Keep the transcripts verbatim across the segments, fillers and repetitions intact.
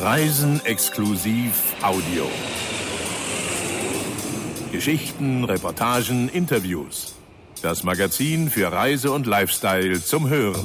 Reisen exklusiv Audio. Geschichten, Reportagen, Interviews. Das Magazin für Reise und Lifestyle zum Hören.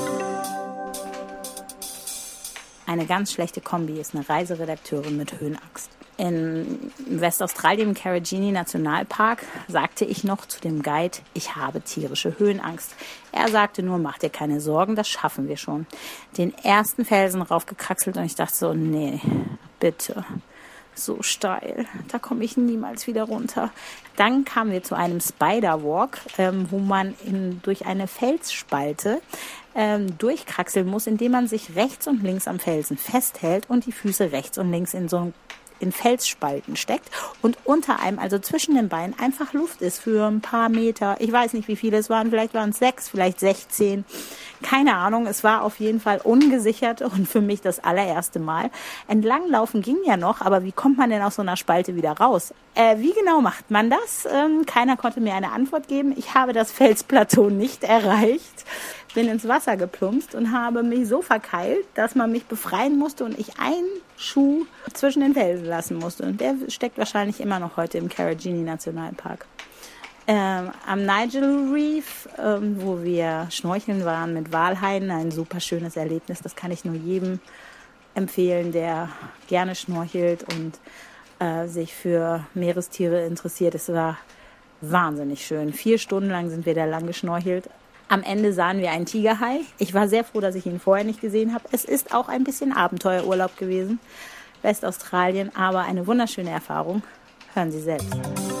Eine ganz schlechte Kombi ist eine Reiseredakteurin mit Höhenangst. In Westaustralien im Karijini Nationalpark sagte ich noch zu dem Guide, ich habe tierische Höhenangst. Er sagte nur, mach dir keine Sorgen, das schaffen wir schon. Den ersten Felsen raufgekraxelt und ich dachte so, nee, bitte, so steil, da komme ich niemals wieder runter. Dann kamen wir zu einem Spiderwalk, ähm, wo man in, durch eine Felsspalte ähm, durchkraxeln muss, indem man sich rechts und links am Felsen festhält und die Füße rechts und links in so ein in Felsspalten steckt und unter einem, also zwischen den Beinen, einfach Luft ist für ein paar Meter. Ich weiß nicht, wie viele es waren. Vielleicht waren es sechs, vielleicht sechzehn. Keine Ahnung. Es war auf jeden Fall ungesichert und für mich das allererste Mal. Entlanglaufen ging ja noch, aber wie kommt man denn aus so einer Spalte wieder raus? Äh, wie genau macht man das? Ähm, keiner konnte mir eine Antwort geben. Ich habe das Felsplateau nicht erreicht. Bin ins Wasser geplumpst und habe mich so verkeilt, dass man mich befreien musste und ich einen Schuh zwischen den Felsen lassen musste. Und der steckt wahrscheinlich immer noch heute im Karijini Nationalpark. Ähm, am Nigel Reef, ähm, wo wir schnorcheln waren mit Walhaien, ein super schönes Erlebnis. Das kann ich nur jedem empfehlen, der gerne schnorchelt und äh, sich für Meerestiere interessiert. Es war wahnsinnig schön. Vier Stunden lang sind wir da lang geschnorchelt. Am Ende sahen wir einen Tigerhai. Ich war sehr froh, dass ich ihn vorher nicht gesehen habe. Es ist auch ein bisschen Abenteuerurlaub gewesen, Westaustralien, aber eine wunderschöne Erfahrung. Hören Sie selbst.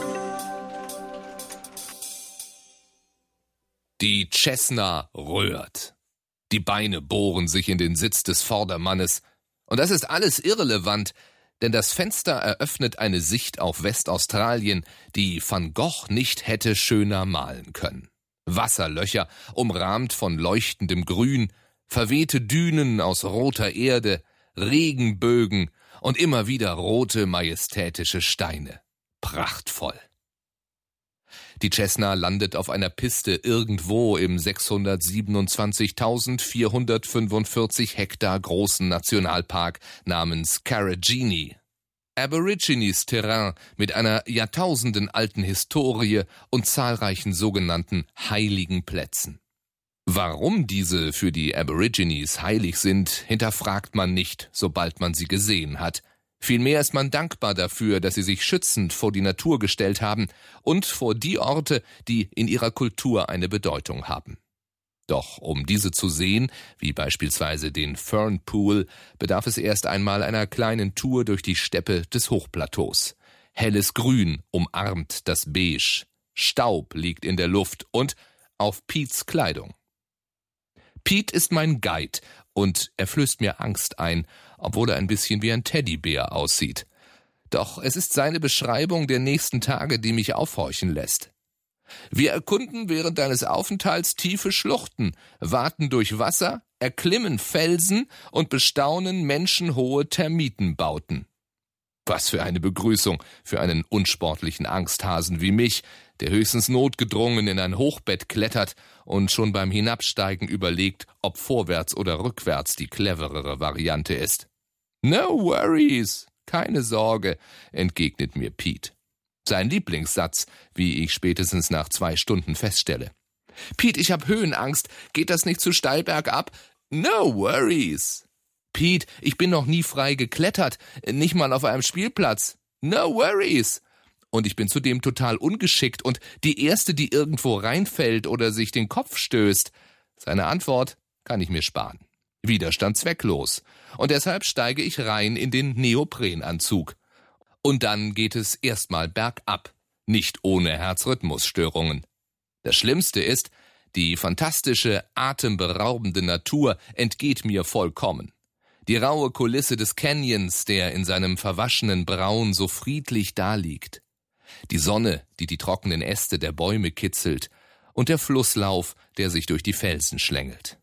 Die Cessna röhrt. Die Beine bohren sich in den Sitz des Vordermannes. Und das ist alles irrelevant, denn das Fenster eröffnet eine Sicht auf Westaustralien, die Van Gogh nicht hätte schöner malen können. Wasserlöcher, umrahmt von leuchtendem Grün, verwehte Dünen aus roter Erde, Regenbögen und immer wieder rote, majestätische Steine. Prachtvoll. Die Cessna landet auf einer Piste irgendwo im sechshundertsiebenundzwanzigtausendvierhundertfünfundvierzig Hektar großen Nationalpark namens Karijini. Aborigines Terrain mit einer jahrtausendenalten Historie und zahlreichen sogenannten heiligen Plätzen. Warum diese für die Aborigines heilig sind, hinterfragt man nicht, sobald man sie gesehen hat. Vielmehr ist man dankbar dafür, dass sie sich schützend vor die Natur gestellt haben und vor die Orte, die in ihrer Kultur eine Bedeutung haben. Doch um diese zu sehen, wie beispielsweise den Fern Pool, bedarf es erst einmal einer kleinen Tour durch die Steppe des Hochplateaus. Helles Grün umarmt das Beige, Staub liegt in der Luft und auf Petes Kleidung. Pete ist mein Guide und er flößt mir Angst ein, obwohl er ein bisschen wie ein Teddybär aussieht. Doch es ist seine Beschreibung der nächsten Tage, die mich aufhorchen lässt. Wir erkunden während deines Aufenthalts tiefe Schluchten, waten durch Wasser, erklimmen Felsen und bestaunen menschenhohe Termitenbauten. Was für eine Begrüßung für einen unsportlichen Angsthasen wie mich, der höchstens notgedrungen in ein Hochbett klettert und schon beim Hinabsteigen überlegt, ob vorwärts oder rückwärts die cleverere Variante ist. No worries, keine Sorge, entgegnet mir Pete. Sein Lieblingssatz, wie ich spätestens nach zwei Stunden feststelle. Pete, ich hab Höhenangst. Geht das nicht zu steil bergab? No worries. Pete, ich bin noch nie frei geklettert, nicht mal auf einem Spielplatz. No worries. Und ich bin zudem total ungeschickt und die Erste, die irgendwo reinfällt oder sich den Kopf stößt. Seine Antwort kann ich mir sparen. Widerstand zwecklos. Und deshalb steige ich rein in den Neoprenanzug. Und dann geht es erstmal bergab, nicht ohne Herzrhythmusstörungen. Das Schlimmste ist, die fantastische, atemberaubende Natur entgeht mir vollkommen. Die raue Kulisse des Canyons, der in seinem verwaschenen Braun so friedlich daliegt. Die Sonne, die die trockenen Äste der Bäume kitzelt, und der Flusslauf, der sich durch die Felsen schlängelt.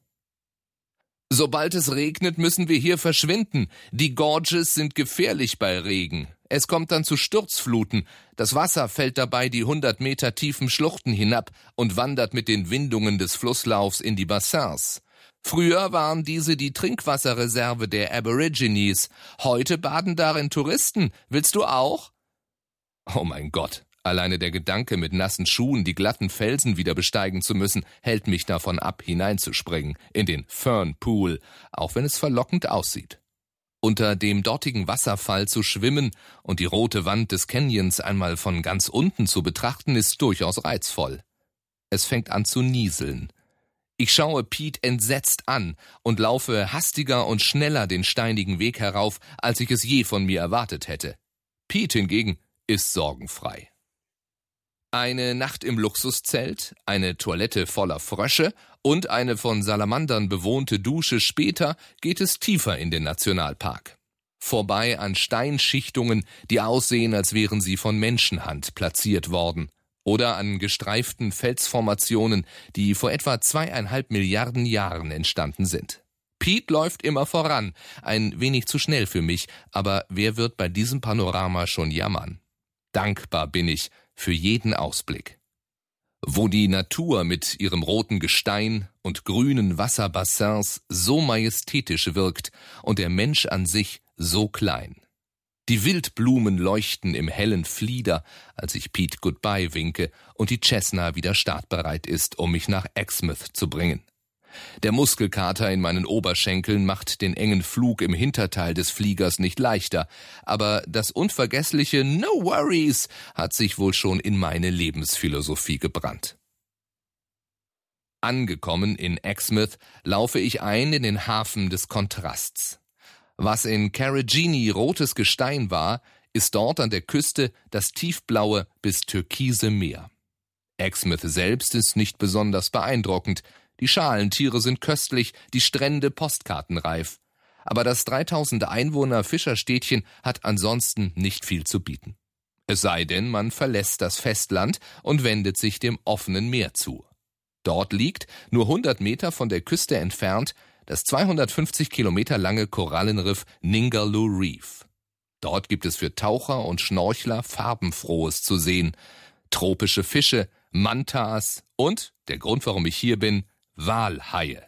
Sobald es regnet, müssen wir hier verschwinden. Die Gorges sind gefährlich bei Regen. Es kommt dann zu Sturzfluten. Das Wasser fällt dabei die hundert Meter tiefen Schluchten hinab und wandert mit den Windungen des Flusslaufs in die Bassins. Früher waren diese die Trinkwasserreserve der Aborigines. Heute baden darin Touristen. Willst du auch? Oh mein Gott, alleine der Gedanke, mit nassen Schuhen die glatten Felsen wieder besteigen zu müssen, hält mich davon ab, hineinzuspringen in den Fern Pool, auch wenn es verlockend aussieht. Unter dem dortigen Wasserfall zu schwimmen und die rote Wand des Canyons einmal von ganz unten zu betrachten, ist durchaus reizvoll. Es fängt an zu nieseln. Ich schaue Pete entsetzt an und laufe hastiger und schneller den steinigen Weg herauf, als ich es je von mir erwartet hätte. Pete hingegen ist sorgenfrei. Eine Nacht im Luxuszelt, eine Toilette voller Frösche und eine von Salamandern bewohnte Dusche später geht es tiefer in den Nationalpark. Vorbei an Steinschichtungen, die aussehen, als wären sie von Menschenhand platziert worden. Oder an gestreiften Felsformationen, die vor etwa zweieinhalb Milliarden Jahren entstanden sind. Pete läuft immer voran, ein wenig zu schnell für mich, aber wer wird bei diesem Panorama schon jammern? Dankbar bin ich für jeden Ausblick. Wo die Natur mit ihrem roten Gestein und grünen Wasserbassins so majestätisch wirkt und der Mensch an sich so klein. Die Wildblumen leuchten im hellen Flieder, als ich Pete Goodbye winke und die Cessna wieder startbereit ist, um mich nach Exmouth zu bringen. Der Muskelkater in meinen Oberschenkeln macht den engen Flug im Hinterteil des Fliegers nicht leichter, aber das unvergessliche No Worries hat sich wohl schon in meine Lebensphilosophie gebrannt. Angekommen in Exmouth laufe ich ein in den Hafen des Kontrasts. Was in Carragini rotes Gestein war, ist dort an der Küste das tiefblaue bis türkise Meer. Exmouth selbst ist nicht besonders beeindruckend. Die Schalentiere sind köstlich, die Strände postkartenreif. Aber das dreitausend Einwohner Fischerstädtchen hat ansonsten nicht viel zu bieten. Es sei denn, man verlässt das Festland und wendet sich dem offenen Meer zu. Dort liegt, nur hundert Meter von der Küste entfernt, das zweihundertfünfzig Kilometer lange Korallenriff Ningaloo Reef. Dort gibt es für Taucher und Schnorchler Farbenfrohes zu sehen. Tropische Fische, Mantas und, der Grund, warum ich hier bin, Walhaie.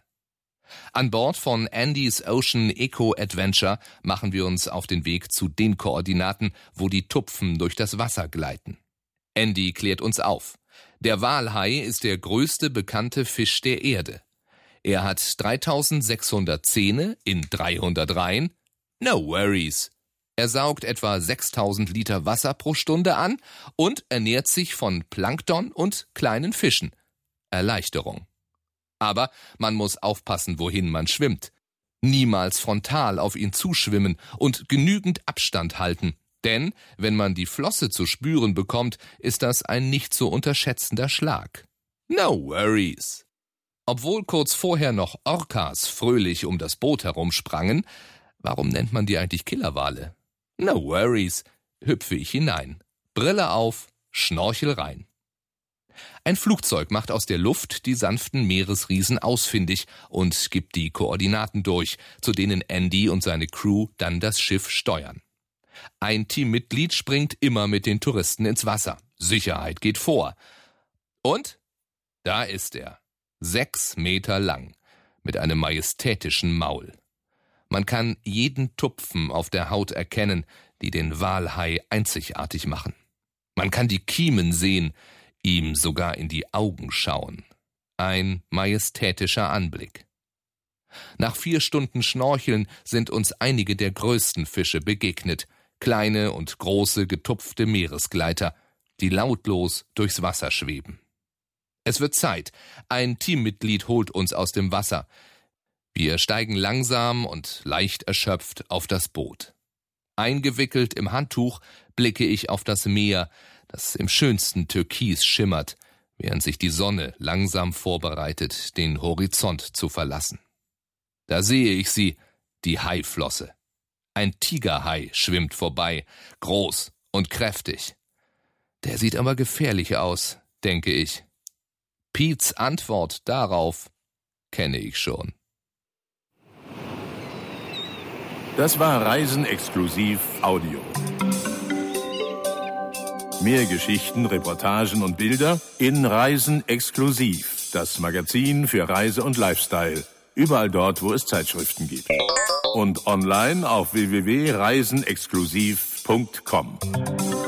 An Bord von Andy's Ocean Eco Adventure machen wir uns auf den Weg zu den Koordinaten, wo die Tupfen durch das Wasser gleiten. Andy klärt uns auf. Der Walhai ist der größte bekannte Fisch der Erde. Er hat dreitausendsechshundert Zähne in dreihundert Reihen. No worries. Er saugt etwa sechstausend Liter Wasser pro Stunde an und ernährt sich von Plankton und kleinen Fischen. Erleichterung. Aber man muss aufpassen, wohin man schwimmt. Niemals frontal auf ihn zuschwimmen und genügend Abstand halten. Denn wenn man die Flosse zu spüren bekommt, ist das ein nicht zu unterschätzender Schlag. No worries. Obwohl kurz vorher noch Orcas fröhlich um das Boot herumsprangen, warum nennt man die eigentlich Killerwale? No worries, hüpfe ich hinein. Brille auf, Schnorchel rein. Ein Flugzeug macht aus der Luft die sanften Meeresriesen ausfindig und gibt die Koordinaten durch, zu denen Andy und seine Crew dann das Schiff steuern. Ein Teammitglied springt immer mit den Touristen ins Wasser. Sicherheit geht vor. Und da ist er. Sechs Meter lang, mit einem majestätischen Maul. Man kann jeden Tupfen auf der Haut erkennen, die den Walhai einzigartig machen. Man kann die Kiemen sehen, ihm sogar in die Augen schauen. Ein majestätischer Anblick. Nach vier Stunden Schnorcheln sind uns einige der größten Fische begegnet, kleine und große getupfte Meeresgleiter, die lautlos durchs Wasser schweben. Es wird Zeit. Ein Teammitglied holt uns aus dem Wasser. Wir steigen langsam und leicht erschöpft auf das Boot. Eingewickelt im Handtuch blicke ich auf das Meer, das im schönsten Türkis schimmert, während sich die Sonne langsam vorbereitet, den Horizont zu verlassen. Da sehe ich sie, die Haiflosse. Ein Tigerhai schwimmt vorbei, groß und kräftig. Der sieht aber gefährlich aus, denke ich. Petes Antwort darauf kenne ich schon. Das war Reisen exklusiv Audio. Mehr Geschichten, Reportagen und Bilder in Reisen exklusiv, das Magazin für Reise und Lifestyle. Überall dort, wo es Zeitschriften gibt. Und online auf w w w punkt reisenexklusiv punkt com.